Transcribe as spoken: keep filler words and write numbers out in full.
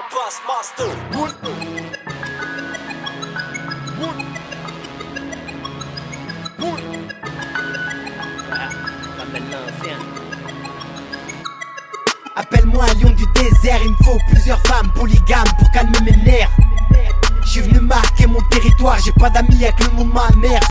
Bassmaster. Appelle-moi un lion du désert, il me faut plusieurs femmes polygames pour calmer mes nerfs. Je suis venu marquer mon territoire, j'ai pas d'amis avec le nom de ma mère.